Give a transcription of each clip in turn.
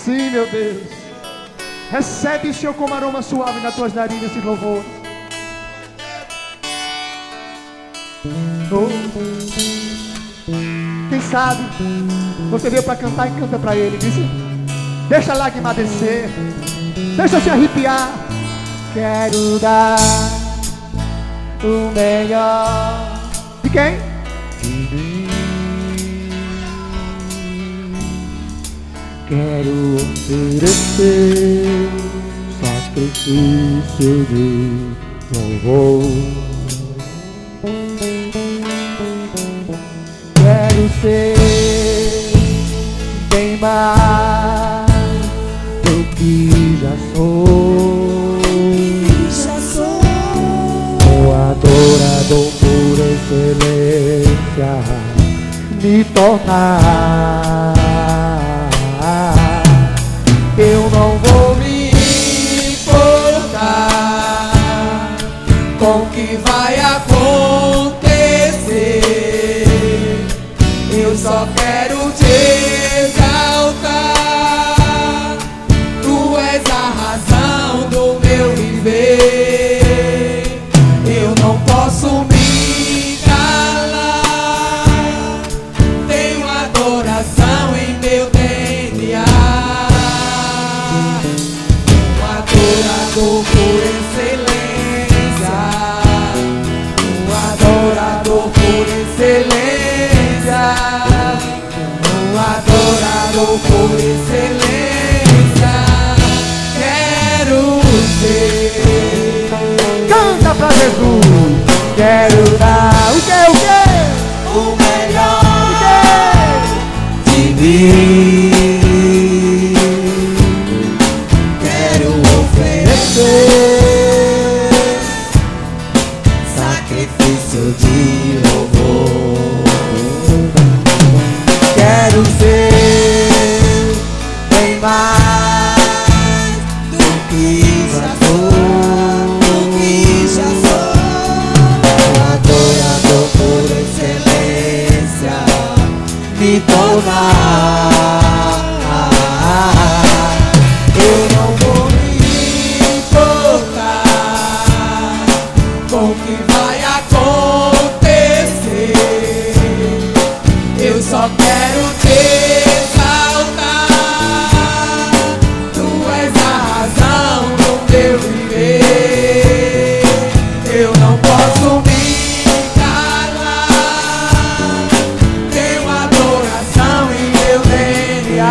Sim, meu Deus. Recebe, Senhor, como aroma suave nas tuas narinas esse louvor. Oh. Quem sabe você veio para cantar e canta para Ele. Diz, deixa a lágrima descer, deixa se arrepiar. Quero dar o melhor. De quem? De mim. Quero oferecer sacrifício de louvor. Quero ser bem mais do que já sou. O adorador por excelência me tornar. Eu não vou me importar com o que vai acontecer. Eu só quero te exaltar. Tu és a razão do meu viver. Eu não posso me calar. Tenho adoração em meu DNA. Um adorador por excelência. Um adorador por excelência. Um adorador por excelência. Quero ser. Canta pra Jesus. Quero dar o que? O melhor de mim. Quero oferecer sacrifício de louvor. Quero ser bem mais do que já sou. Adorador por excelência me tornar. Eu não vou me importar com o que vai acontecer. Eu só quero te exaltar. Tu és a razão do meu viver. Eu não posso me calar. Tenho adoração em meu DNA.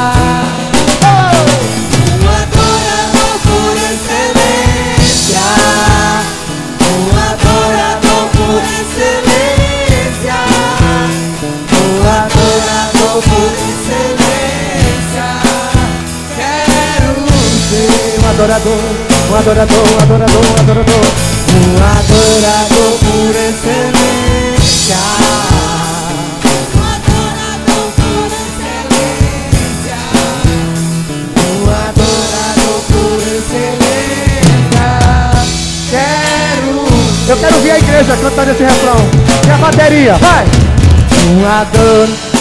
Um adorador por excelência. Um adorador por excelência. Um adorador por excelência. Quero ser um adorador, um adorador, um adorador, um adorador. Um adorador por excelência. Um adorador por excelência. Um adorador por excelência. Eu quero ver a igreja cantando esse refrão. E a bateria, vai! Um adorador.